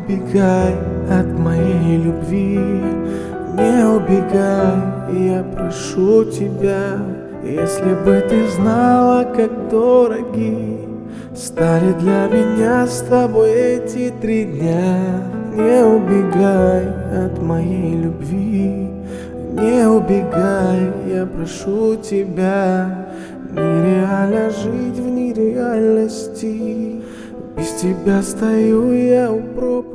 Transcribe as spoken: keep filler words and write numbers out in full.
убегай от моей любви, не убегай, я прошу тебя. Если бы ты знала, как дороги стали для меня с тобой эти три дня. Не убегай от моей любви, не убегай, я прошу тебя. Нереально жить в нереальности, без тебя стою я у пропасти.